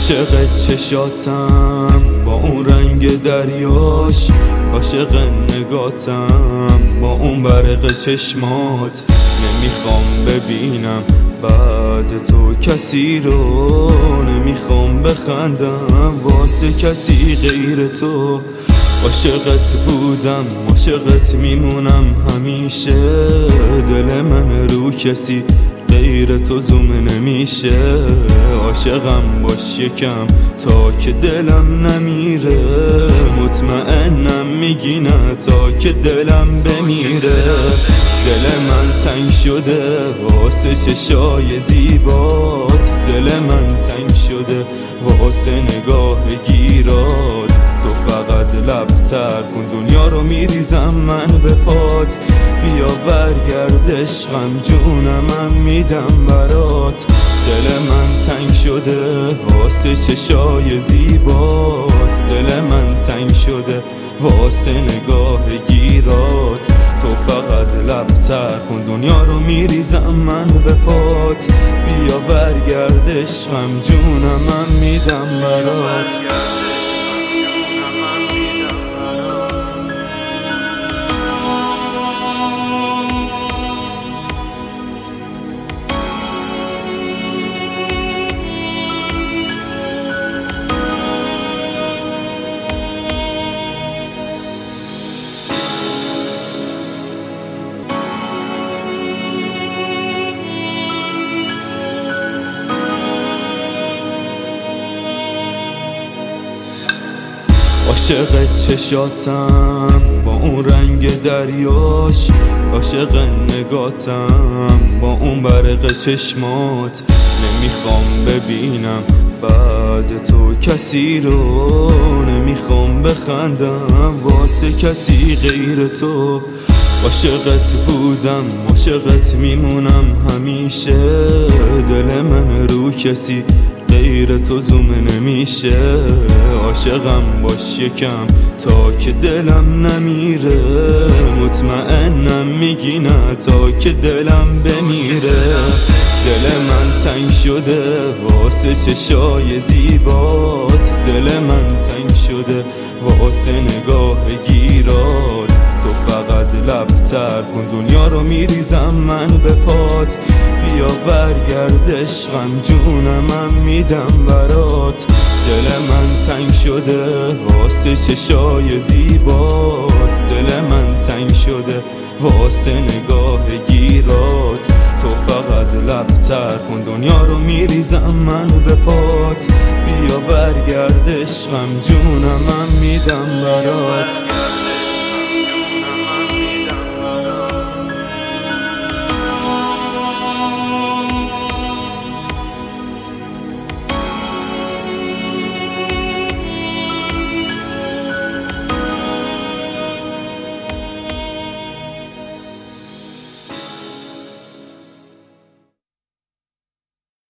عاشق چشاتم با اون رنگ دریاش، عاشق نگاتم با اون برق چشمات. نمیخوام ببینم بعد تو کسی رو، نمیخوام بخندم واسه کسی غیر تو. عاشقت بودم عاشقت میمونم همیشه، دل من رو کسی غیر تو زوم نمیشه. عاشقم باش یکم تا که دلم نمیره، مطمئنم میگی نه تا که دلم بمیره. دل من تنگ شده واسه چشای زیبات، دل من تنگ شده واسه نگاه گیرات. تو فقط لبتر کن دنیا رو میریزم من به پات، بیا برگرد عشقم جونم میدم برات. دل من تنگ شده واسه چشای زیبات، دل من تنگ شده واسه نگاه گیرات. تو فقط لبتر کن دنیا رو میریزم من به پات، بیا برگرد عشقم جونم میدم برات. عاشق چشاتم با اون رنگ دریاش، عاشق نگاتم با اون برق چشمات. نمیخوام ببینم بعد تو کسی رو، نمیخوام بخندم واسه کسی غیر تو. عاشقت بودم عاشقت میمونم همیشه، دل من رو کسی غیر تو زوم نمیشه. عاشقم باش یکم تا که دلم نمیره، مطمئنم میگی نه تا که دلم بمیره. دل من تنگ شده واسه چشای زیبات، دل من تنگ شده واسه نگاه گیرات. تو فقط لبتر کن دنیا رو میریزم من به پات، بیا برگرد عشقم جونم میدم برات. دل من تنگ شده واسه چشای زیبات، دل من تنگ شده واسه نگاه گیرات. تو فقط لبتر کن دنیا رو میریزم من به پات، بیا برگرد عشقم جونم میدم برات.